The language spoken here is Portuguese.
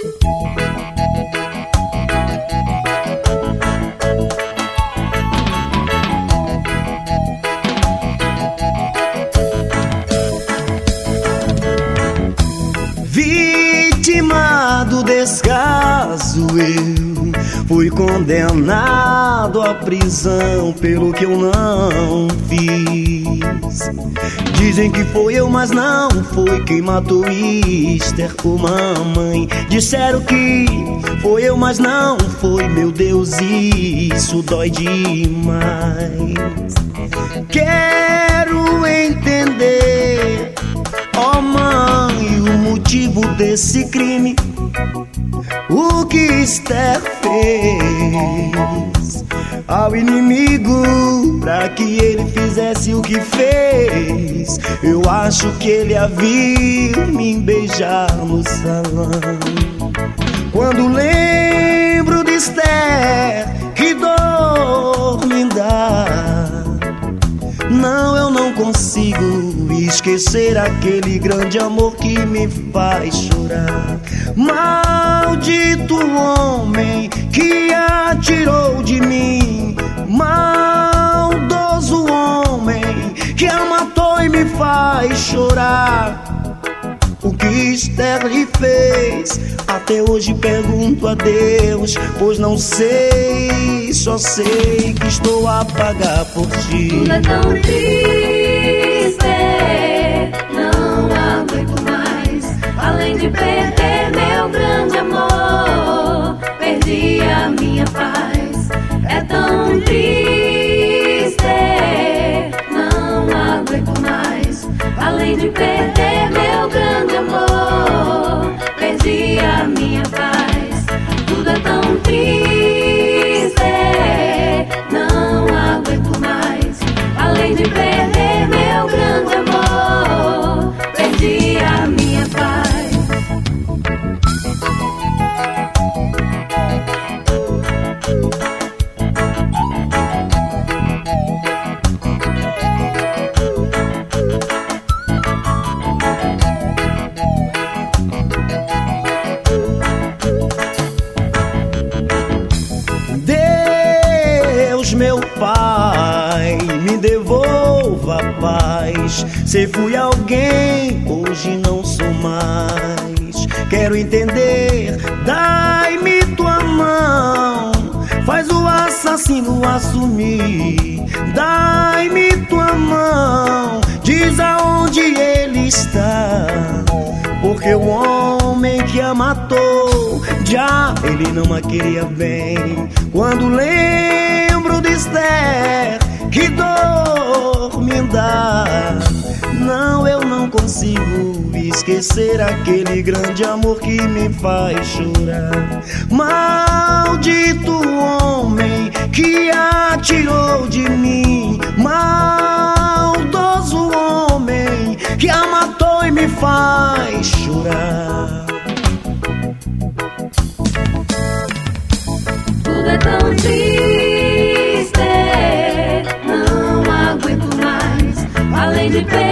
Vítima do descaso, eu fui condenado à prisão pelo que eu não fiz. Dizem que foi eu, mas não foi quem matou Esther ou mamãe. Disseram que foi eu, mas não foi, meu Deus, isso dói demais. Quero entender, ó mãe, o motivo desse crime, o que Esther fez ao inimigo pra que ele fizesse o que fez. Eu acho que ele havia me beijar no salão. Quando lembro de Esther, que dor me dá. Não, eu não consigo esquecer aquele grande amor que me faz chorar. Maldito homem que atirou de mim, maldoso homem que a matou e me faz chorar. O que Esther lhe fez, até hoje pergunto a Deus, pois não sei, só sei que estou a pagar por ti. Tudo é tão triste, não aguento mais. Além de perder meu grande amor, perdi a minha paz. É tão triste, não aguento mais. Além de perder meu grande amor, perdi a minha paz. Tudo é tão triste, não aguento mais. Além de perder meu grande amor, perdi a minha paz. Meu Pai, me devolva a paz. Se fui alguém, hoje não sou mais. Quero entender, dai-me tua mão. Faz o assassino assumir. Dai-me tua mão. Diz aonde ele está. Porque o homem que a matou, já ele não a queria bem. Quando lembro de Esther, que dor me dá. Não, eu não consigo esquecer aquele grande amor que me faz chorar. Maldito homem que atirou de mim, maldoso homem que a matou e me faz chorar. Tudo é tão triste, não aguento mais. Além de perder